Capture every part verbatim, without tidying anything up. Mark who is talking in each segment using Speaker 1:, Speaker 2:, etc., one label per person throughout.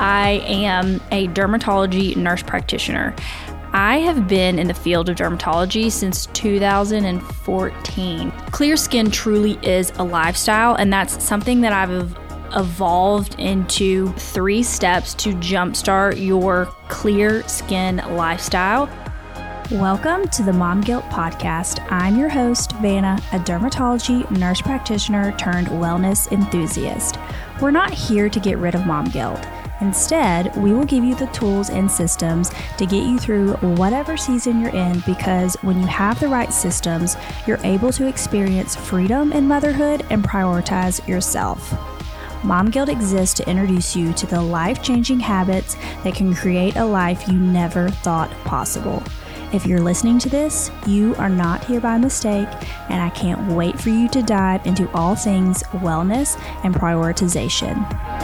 Speaker 1: I am a dermatology nurse practitioner. I have been in the field of dermatology since two thousand fourteen. Clear skin truly is a lifestyle, and that's something that I've evolved into three steps to jumpstart your clear skin lifestyle.
Speaker 2: Welcome to the Mom Guilt Podcast. I'm your host, Vanna, a dermatology nurse practitioner turned wellness enthusiast. We're not here to get rid of mom guilt. Instead, we will give you the tools and systems to get you through whatever season you're in, because when you have the right systems, you're able to experience freedom in motherhood and prioritize yourself. Mom Guilt exists to introduce you to the life-changing habits that can create a life you never thought possible. If you're listening to this, you are not here by mistake, and I can't wait for you to dive into all things wellness and prioritization.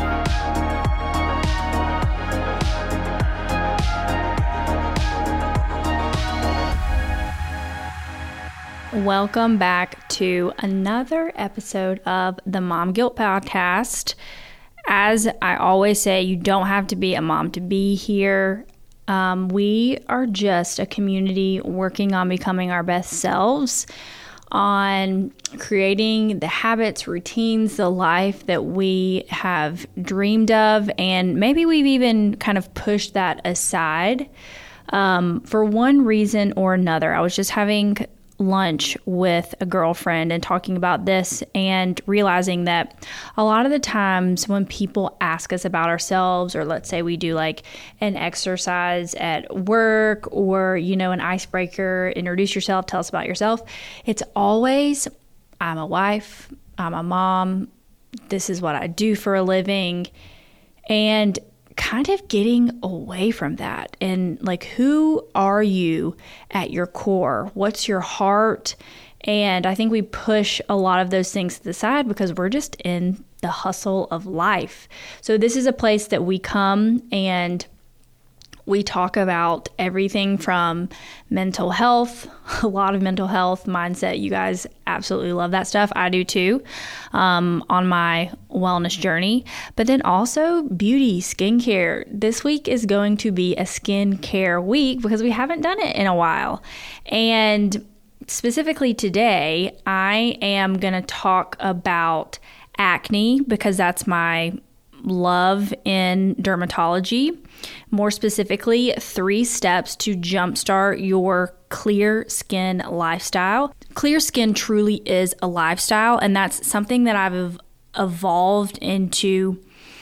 Speaker 1: Welcome back to another episode of the Mom Guilt Podcast. As I always say, you don't have to be a mom to be here. Um, we are just a community working on becoming our best selves, on creating the habits, routines, the life that we have dreamed of, and maybe we've even kind of pushed that aside um, for one reason or another. I was just having lunch with a girlfriend and talking about this and realizing that a lot of the times when people ask us about ourselves, or let's say we do like an exercise at work or, you know, an icebreaker, introduce yourself, tell us about yourself, it's always, I'm a wife, I'm a mom, this is what I do for a living, and kind of getting away from that. And like, who are you at your core? What's your heart? And I think we push a lot of those things to the side because we're just in the hustle of life. So this is a place that we come and we talk about everything from mental health, a lot of mental health, mindset. You guys absolutely love that stuff. I do too, um, on my wellness journey. But then also beauty, skincare. This week is going to be a skincare week because we haven't done it in a while. And specifically today, I am going to talk about acne because that's my love in dermatology. More specifically, three steps to jumpstart your clear skin lifestyle. Clear skin truly is a lifestyle, and that's something that I've evolved into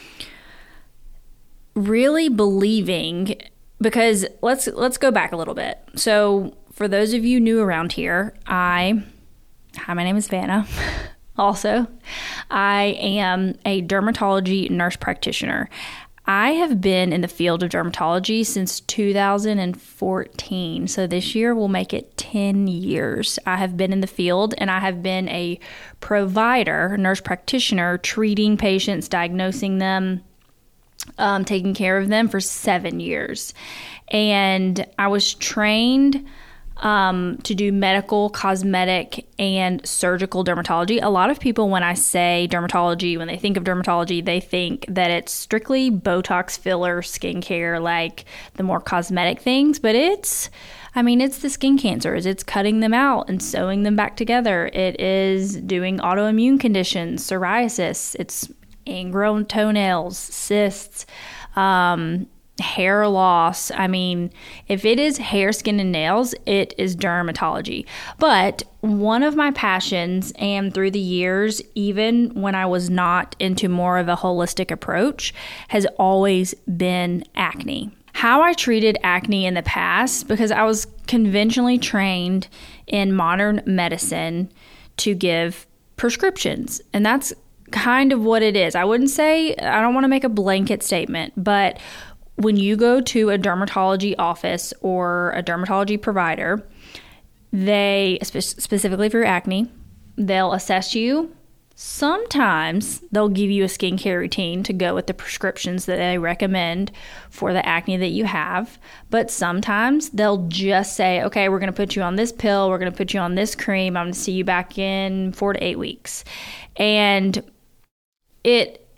Speaker 1: really believing, because let's let's go back a little bit. So for those of you new around here, I hi, my name is Vanna. Also, I am a dermatology nurse practitioner. I have been in the field of dermatology since two thousand fourteen. So this year will make it ten years. I have been in the field, and I have been a provider, nurse practitioner, treating patients, diagnosing them, um, taking care of them for seven years. And I was trained Um, to do medical, cosmetic, and surgical dermatology. A lot of people, when I say dermatology, when they think of dermatology, they think that it's strictly Botox, filler, skincare, like the more cosmetic things. But it's, I mean, it's the skin cancers. It's cutting them out and sewing them back together. It is doing autoimmune conditions, psoriasis. It's ingrown toenails, cysts, um, hair loss. I mean, if it is hair, skin, and nails, it is dermatology. But one of my passions, and through the years, even when I was not into more of a holistic approach, has always been acne. How I treated acne in the past, because I was conventionally trained in modern medicine to give prescriptions, and that's kind of what it is. I wouldn't say, I don't want to make a blanket statement, but when you go to a dermatology office or a dermatology provider, they, spe- specifically for acne, they'll assess you. Sometimes they'll give you a skincare routine to go with the prescriptions that they recommend for the acne that you have. But sometimes they'll just say, okay, we're going to put you on this pill. We're going to put you on this cream. I'm going to see you back in four to eight weeks. And it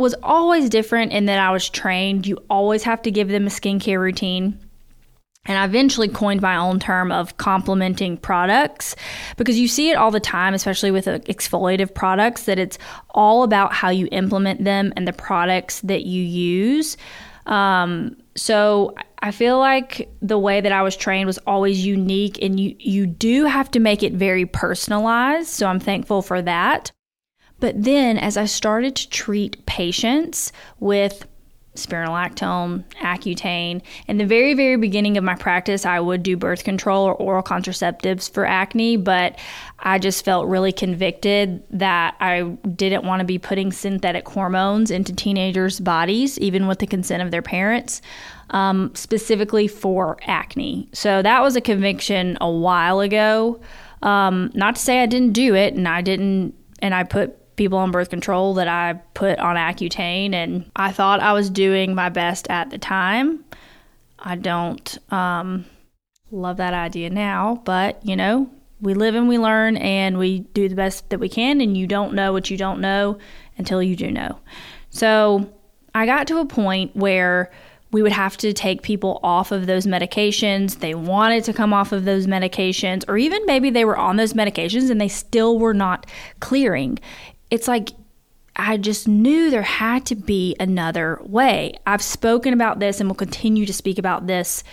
Speaker 1: was always different in that I was trained. You always have to give them a skincare routine. And I eventually coined my own term of complementing products, because you see it all the time, especially with exfoliative products, that it's all about how you implement them and the products that you use. Um, so I feel like the way that I was trained was always unique, and you, you do have to make it very personalized. So I'm thankful for that. But then as I started to treat patients with spironolactone, Accutane. In the very, very beginning of my practice, I would do birth control or oral contraceptives for acne, but I just felt really convicted that I didn't want to be putting synthetic hormones into teenagers' bodies, even with the consent of their parents, um, specifically for acne. So that was a conviction a while ago. Um, not to say I didn't do it, and I didn't, and I put people on birth control that I put on Accutane, and I thought I was doing my best at the time. I don't um, love that idea now, but you know, we live and we learn, and we do the best that we can, and you don't know what you don't know until you do know. So I got to a point where we would have to take people off of those medications. They wanted to come off of those medications, or even maybe they were on those medications and they still were not clearing. It's like I just knew there had to be another way. I've spoken about this and will continue to speak about this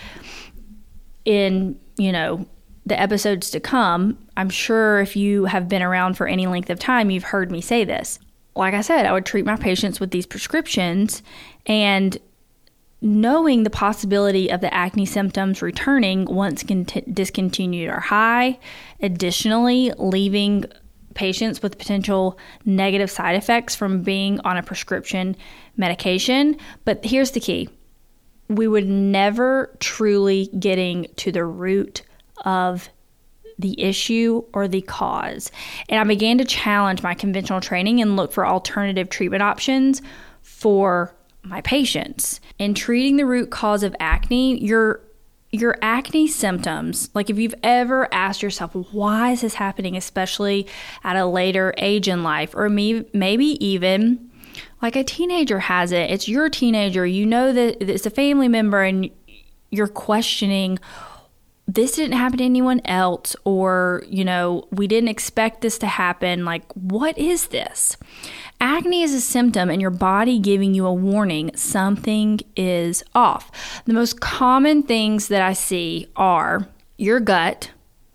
Speaker 1: in, you know, the episodes to come. I'm sure if you have been around for any length of time, you've heard me say this. Like I said, I would treat my patients with these prescriptions, and knowing the possibility of the acne symptoms returning once cont- discontinued are high. Additionally, leaving patients with potential negative side effects from being on a prescription medication. But here's the key. We would never truly getting to the root of the issue or the cause. And I began to challenge my conventional training and look for alternative treatment options for my patients. In treating the root cause of acne, your your acne symptoms, like if you've ever asked yourself, why is this happening, especially at a later age in life, or me, maybe even like a teenager has it, it's your teenager, you know that it's a family member, and you're questioning, this didn't happen to anyone else, or, you know, we didn't expect this to happen. Like, what is this? Acne is a symptom and your body giving you a warning something is off. The most common things that I see are your gut.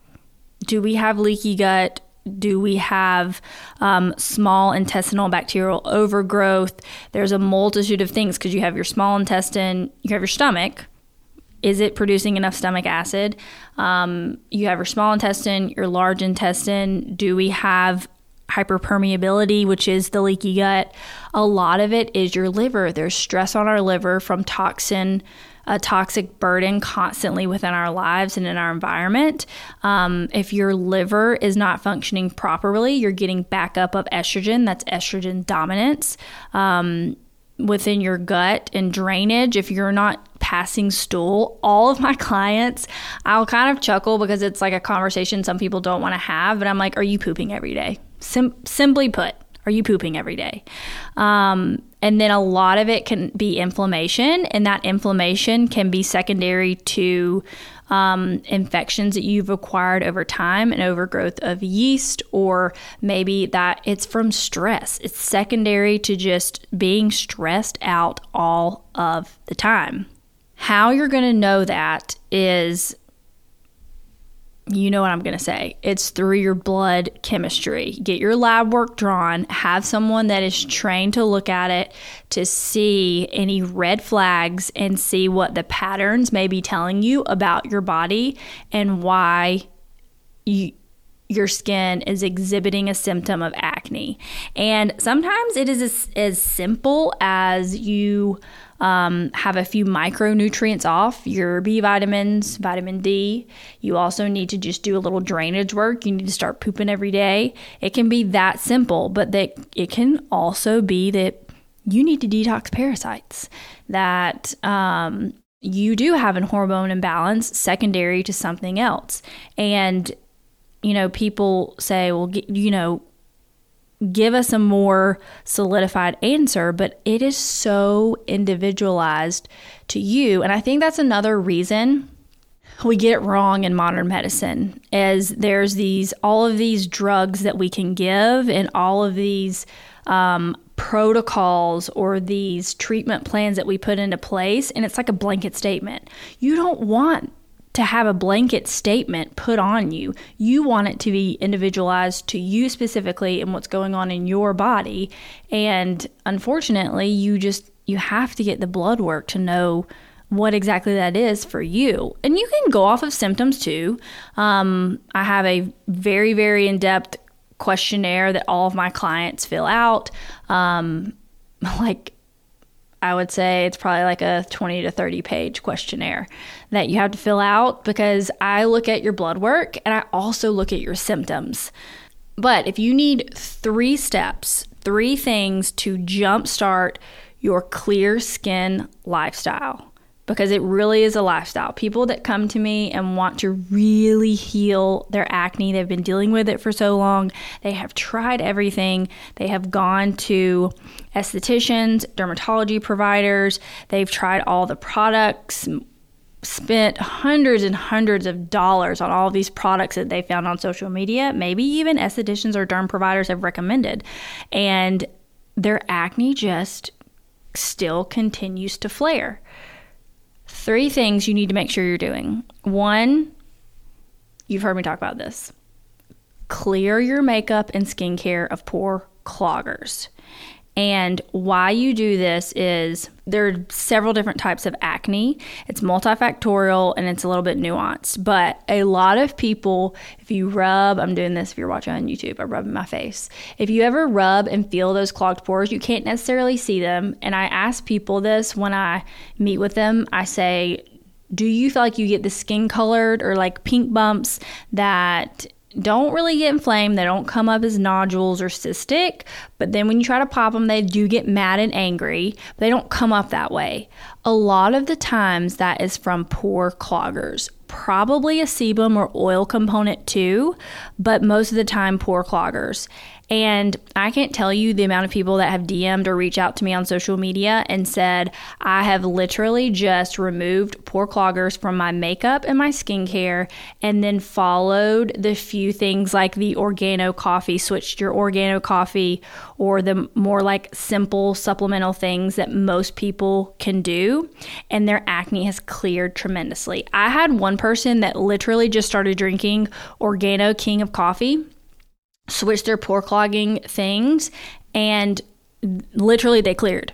Speaker 1: Do we have leaky gut? Do we have um, small intestinal bacterial overgrowth? There's a multitude of things, because you have your small intestine, you have your stomach. Is it producing enough stomach acid? Um, you have your small intestine, your large intestine. Do we have hyperpermeability, which is the leaky gut? A lot of it is your liver. There's stress on our liver from toxin, a toxic burden constantly within our lives and in our environment. Um, if your liver is not functioning properly, you're getting backup of estrogen. That's estrogen dominance. Um, within your gut and drainage, if you're not passing stool, all of my clients, I'll kind of chuckle because it's like a conversation some people don't want to have, but I'm like, are you pooping every day? Sim- simply put, are you pooping every day? Um, and then a lot of it can be inflammation, and that inflammation can be secondary to um, infections that you've acquired over time, and overgrowth of yeast, or maybe that it's from stress. It's secondary to just being stressed out all of the time. How you're going to know that is, you know what I'm going to say. It's through your blood chemistry. Get your lab work drawn. Have someone that is trained to look at it to see any red flags and see what the patterns may be telling you about your body and why you, your skin is exhibiting a symptom of acne. And sometimes it is as, as simple as you Um, have a few micronutrients off, your B vitamins, vitamin D. You also need to just do a little drainage work. You need to start pooping every day. It can be that simple, but that it can also be that you need to detox parasites, that um, you do have a hormone imbalance secondary to something else. And, you know, people say, well, you know, give us a more solidified answer, but it is so individualized to you. And I think that's another reason we get it wrong in modern medicine, is there's these all of these drugs that we can give and all of these um, protocols or these treatment plans that we put into place, and it's like a blanket statement. You don't want to have a blanket statement put on you. You want it to be individualized to you specifically and what's going on in your body. And unfortunately, you just, you have to get the blood work to know what exactly that is for you. And you can go off of symptoms too. Um, I have a very, very in-depth questionnaire that all of my clients fill out. Um, like, I would say it's probably like a twenty to thirty page questionnaire that you have to fill out, because I look at your blood work and I also look at your symptoms. But if you need three steps, three things to jumpstart your clear skin lifestyle, because it really is a lifestyle. People that come to me and want to really heal their acne, they've been dealing with it for so long. They have tried everything. They have gone to estheticians, dermatology providers. They've tried all the products, spent hundreds and hundreds of dollars on all of these products that they found on social media. Maybe even estheticians or derm providers have recommended. And their acne just still continues to flare. Three things you need to make sure you're doing. One, you've heard me talk about this. Clear your makeup and skincare of pore cloggers. And why you do this is there are several different types of acne. It's multifactorial and it's a little bit nuanced. But a lot of people, if you rub, I'm doing this if you're watching on YouTube, I rub in my face. If you ever rub and feel those clogged pores, you can't necessarily see them. And I ask people this when I meet with them. I say, do you feel like you get the skin colored or like pink bumps that don't really get inflamed? They don't come up as nodules or cystic, but then when you try to pop them, they do get mad and angry, but they don't come up that way. A lot of the times that is from pore cloggers, probably a sebum or oil component too, but most of the time pore cloggers. And I can't tell you the amount of people that have D M'd or reached out to me on social media and said, I have literally just removed pore cloggers from my makeup and my skincare, and then followed the few things like the Organo coffee, switched your Organo coffee, or the more like simple supplemental things that most people can do, and their acne has cleared tremendously. I had one person that literally just started drinking Organo King of Coffee, switched their pore clogging things, and literally they cleared.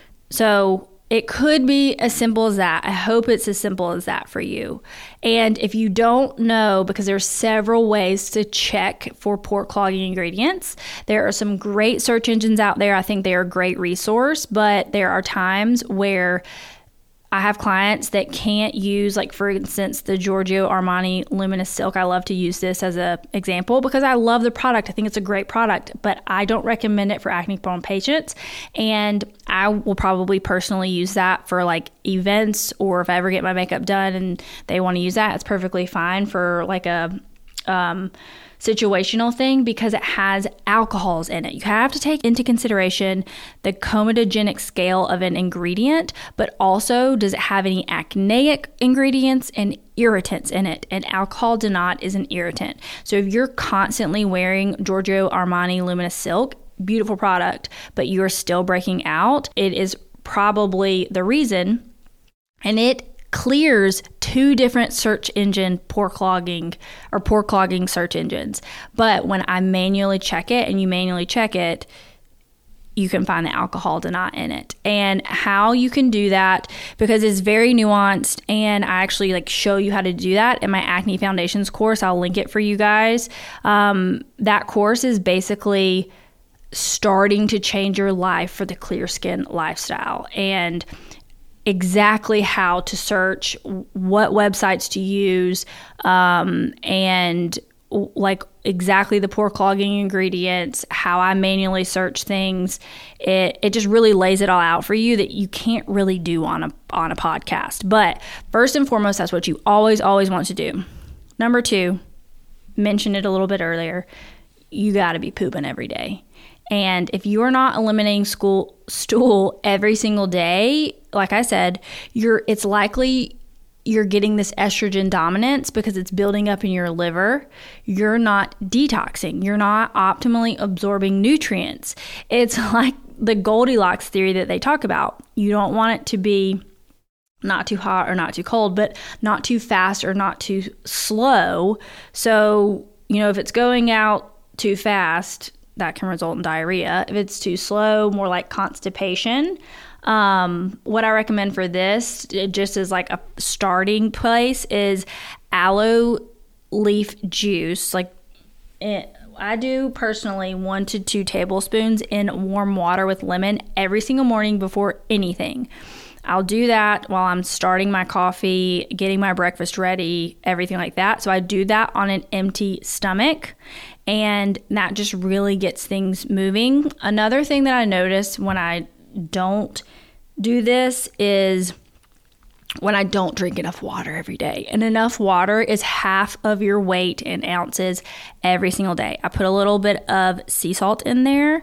Speaker 1: So it could be as simple as that. I hope it's as simple as that for you. And if you don't know, because there's several ways to check for pore clogging ingredients, there are some great search engines out there. I think they are a great resource, but there are times where I have clients that can't use, like, for instance, the Giorgio Armani Luminous Silk. I love to use this as an example because I love the product. I think it's a great product, but I don't recommend it for acne-prone patients. And I will probably personally use that for like events, or if I ever get my makeup done and they want to use that, it's perfectly fine for like a um, situational thing, because it has alcohols in it. You have to take into consideration the comedogenic scale of an ingredient, but also does it have any acneic ingredients and irritants in it? And alcohol do not is an irritant. So if you're constantly wearing Giorgio Armani Luminous Silk, beautiful product, but you're still breaking out, it is probably the reason. And it clears two different search engine pore clogging or pore clogging search engines. But when I manually check it, and you manually check it, you can find the alcohol not in it. And how you can do that, because it's very nuanced, and I actually like show you how to do that in my Acne Foundations course. I'll link it for you guys. Um, that course is basically starting to change your life for the clear skin lifestyle, and exactly how to search, what websites to use, um, and like exactly the pore clogging ingredients, how I manually search things. It it just really lays it all out for you that you can't really do on a on a podcast. But first and foremost, that's what you always, always want to do. Number two, mentioned it a little bit earlier, you got to be pooping every day. And if you are not eliminating school stool every single day, like I said, you're it's likely you're getting this estrogen dominance because it's building up in your liver. You're not detoxing. You're not optimally absorbing nutrients. It's like the Goldilocks theory that they talk about. You don't want it to be not too hot or not too cold, but not too fast or not too slow. So, you know, if it's going out too fast, that can result in diarrhea. If it's too slow, more like constipation. Um, what I recommend for this, just as like a starting place, is aloe leaf juice. Like it, I do personally one to two tablespoons in warm water with lemon every single morning before anything. I'll do that while I'm starting my coffee, getting my breakfast ready, everything like that. So I do that on an empty stomach, and that just really gets things moving. Another thing that I notice when I don't do this is when I don't drink enough water every day. And enough water is half of your weight in ounces every single day. I put a little bit of sea salt in there,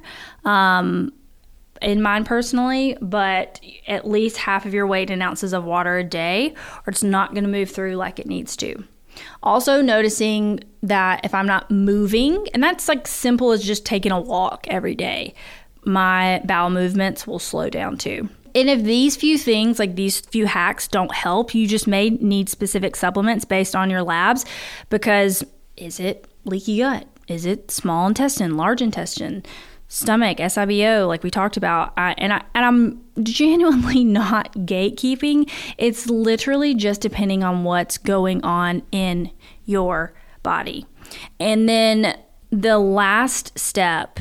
Speaker 1: um, in mine personally, but at least half of your weight in ounces of water a day, or it's not going to move through like it needs to. Also noticing that if I'm not moving, and that's like simple as just taking a walk every day, my bowel movements will slow down too. And if these few things, like these few hacks, don't help, you just may need specific supplements based on your labs, because is it leaky gut? Is it small intestine, large intestine, stomach, S I B O, like we talked about? I, and, I, and I'm genuinely not gatekeeping. It's literally just depending on what's going on in your body. And then the last step,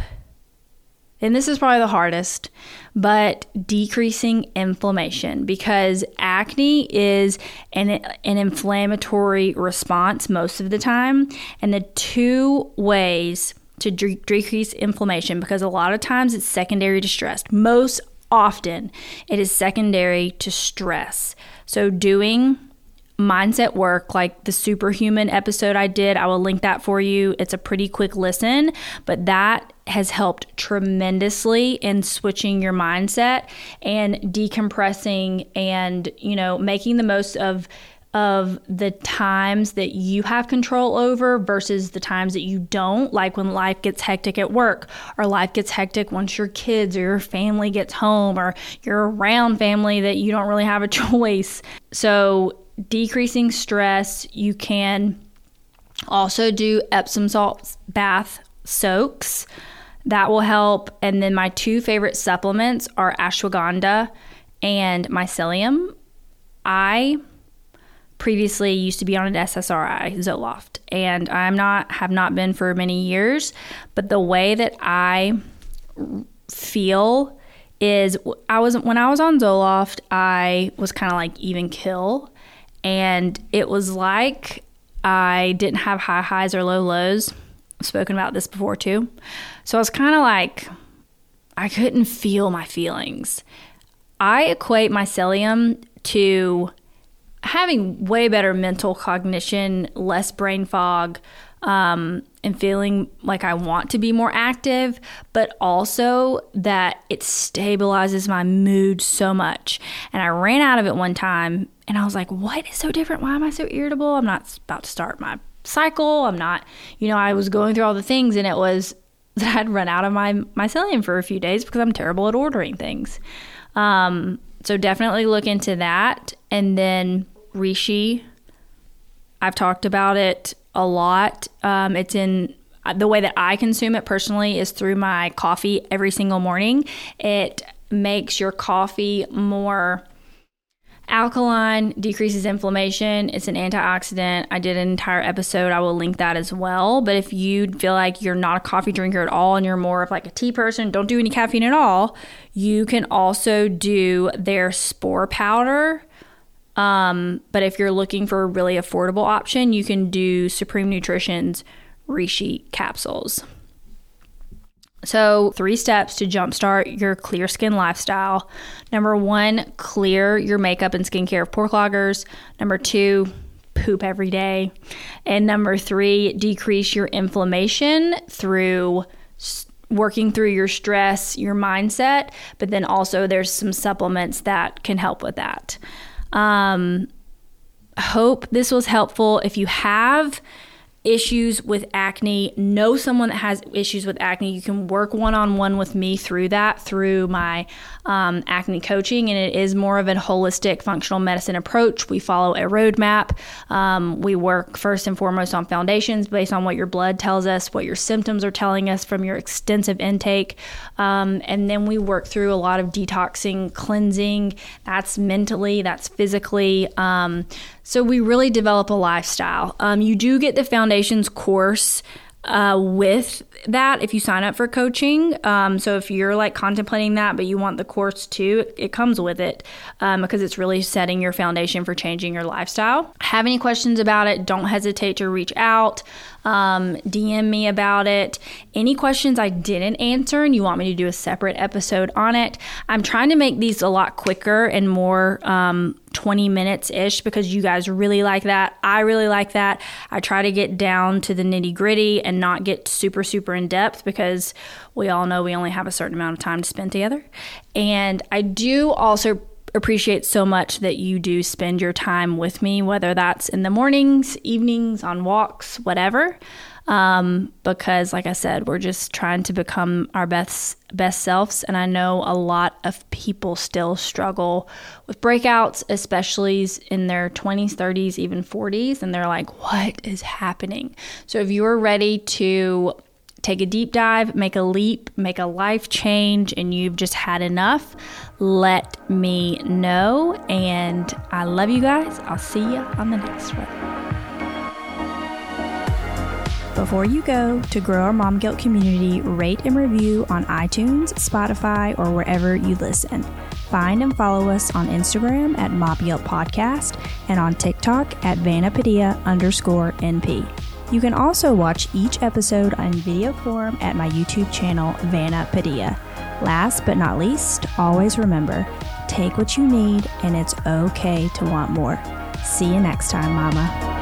Speaker 1: and this is probably the hardest, but decreasing inflammation, because acne is an, an inflammatory response most of the time. And the two ways to de- decrease inflammation, because a lot of times it's secondary to stress. Most often it is secondary to stress. So doing mindset work, like the Superhuman episode I did, I will link that for you. It's a pretty quick listen, but that has helped tremendously in switching your mindset and decompressing and, you know, making the most of of the times that you have control over versus the times that you don't, like when life gets hectic at work, or life gets hectic once your kids or your family gets home, or you're around family that you don't really have a choice. So decreasing stress, you can also do Epsom salt bath soaks. That will help. And then my two favorite supplements are ashwagandha and mycelium. I previously used to be on an S S R I, Zoloft, and I'm not, have not been for many years, but the way that I feel is I was, when I was on Zoloft, I was kind of like even kill, and it was like I didn't have high highs or low lows. I've spoken about this before too. So I was kind of like, I couldn't feel my feelings. I equate mycelium to having way better mental cognition, less brain fog, um, and feeling like I want to be more active, but also that it stabilizes my mood so much. And I ran out of it one time, and I was like, what is so different? Why am I so irritable? I'm not about to start my cycle. I'm not, you know, I was going through all the things, and it was that I'd run out of my mycelium for a few days because I'm terrible at ordering things. Um, so definitely look into that. And then Reishi, I've talked about it a lot. Um, it's in the way that I consume it personally is through my coffee every single morning. It makes your coffee more alkaline, decreases inflammation. It's an antioxidant. I did an entire episode. I will link that as well. But if you feel like you're not a coffee drinker at all and you're more of like a tea person, don't do any caffeine at all, you can also do their spore powder. Um, but if you're looking for a really affordable option, you can do Supreme Nutrition's Reishi capsules. So three steps to jumpstart your clear skin lifestyle. Number one, clear your makeup and skincare of pore cloggers. Number two, poop every day. And number three, decrease your inflammation through working through your stress, your mindset, but then also there's some supplements that can help with that. Um, hope this was helpful. If you have issues with acne, know someone that has issues with acne. You can work one-on-one with me through that, through my um, acne coaching, and it is more of a holistic functional medicine approach. We follow a roadmap. Um, we work first and foremost on foundations based on what your blood tells us, what your symptoms are telling us from your extensive intake, um, and then we work through a lot of detoxing, cleansing. That's mentally, that's physically. Um, so we really develop a lifestyle. Um, you do get the foundations course uh, with that if you sign up for coaching. Um, so if you're like contemplating that, but you want the course too, it, it comes with it um, because it's really setting your foundation for changing your lifestyle. Have any questions about it? Don't hesitate to reach out. Um, D M me about it. Any questions I didn't answer and you want me to do a separate episode on it, I'm trying to make these a lot quicker and more um, twenty minutes ish because you guys really like that. I really like that. I try to get down to the nitty gritty and not get super, super in depth because we all know we only have a certain amount of time to spend together. And I do also appreciate so much that you do spend your time with me, whether that's in the mornings, evenings, on walks, whatever. Um, because like I said, we're just trying to become our best, best selves. And I know a lot of people still struggle with breakouts, especially in their twenties, thirties, even forties. And they're like, what is happening? So if you're ready to take a deep dive, make a leap, make a life change, and you've just had enough, let me know. And I love you guys. I'll see you on the next one.
Speaker 2: Before you go, to grow our Mom Guilt community, rate and review on iTunes, Spotify, or wherever you listen. Find and follow us on Instagram at Mom Guilt Podcast and on TikTok at Vanna Padilla underscore NP. You can also watch each episode on video form at my YouTube channel, Vanna Padilla. Last but not least, always remember, take what you need and it's okay to want more. See you next time, Mama.